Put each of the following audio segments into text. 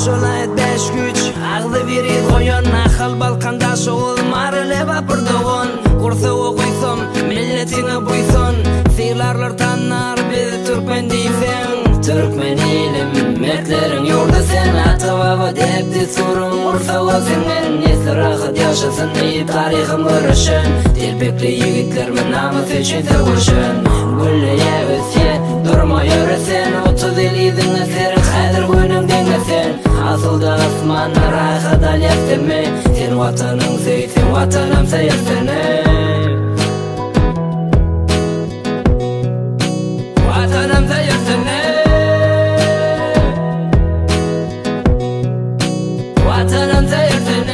olayet beş güç Ağlı biri koyun Akıl balkanda şoğul Marile vapır doğun Kursa okuysam Milletine buysun Sığlarlar tanlar Biz Türkmen deysen Türkmen ilim Mertlerin yurdu sen Ata baba depti sorun Ursa o senden Nesir akıt yaşasın İyi tarihim görüşün Telpekli yigitlermin namus için sevişin Gülleye ötse Durma yürüsen 30 yıl izin eserin Kadir günün dengesin Asılda asmanlar Akıda lefsimi Sen vatanın seysin Vatanım seyirsin Vatanım seyirsin Vatanım seyirsin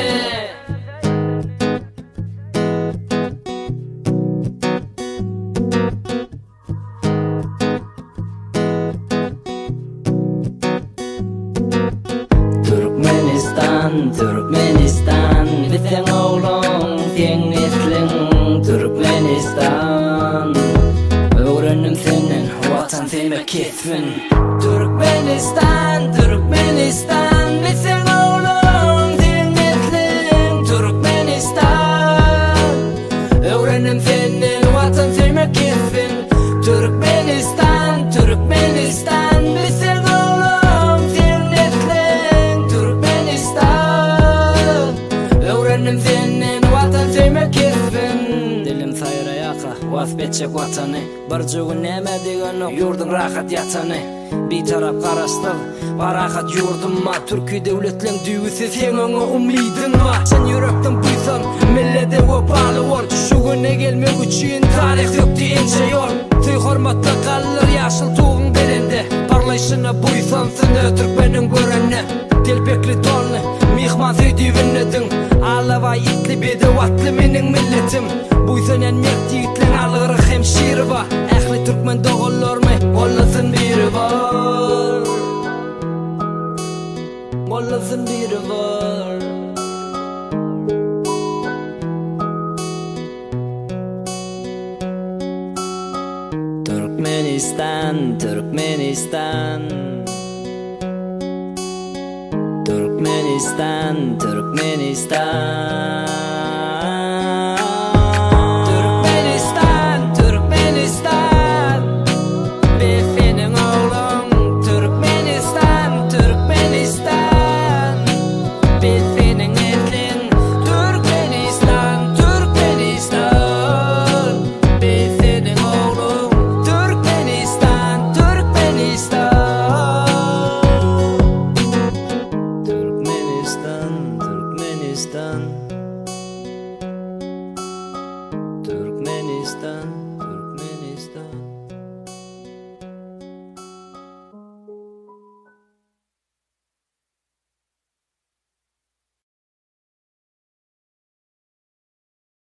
Türkmenistan, Türkmenistan Bizden oğlum, sen neslin Türkmenistan Öğrenim senin, vatan sevmek kesmin Türkmenistan, Türkmenistan Bizden oğlum, sen neslin Türkmenistan Öğrenim senin, vatan sevmek kesmin Türkmenistan, Türkmenistan Bizden oğlum, sen neslin Türkmenistan Öğrenim senin, vatan sevmek kesmin Dilim sayra yaka, vasbetçek vatanı Barcıgın neme degeni, yurdun rahat yatanı Bir taraf karastık, varakat yurdum ma Türkiye devletlen düğüsü senin umidin ma Sen yürekten buysan, millete vepalı ol Şu güne gelmek için tarih yok deyince yol Tüy hormatla kalır yaşıl tuğun belinde Parlayışına buysan seni Türkmenin görenine Telpekli tonlu, mihman söydüğünledin Ağlava itli bedi vatlı menin milletim Buysan en mekti itlen alırı hemşiri var Ehli Türkmen doğulur mu? Mollasın biri var Mollasın biri var Türkmenistan, Türkmenistan Türkmenistan, Türkmenistan Türkmenistan, Türkmenistan Biz senin oğlum Türkmenistan, Türkmenistan Biz senin neslin Türkmenistan, Türkmenistan Biz senin oğlum Türkmenistan, Türkmenistan Turkmenistan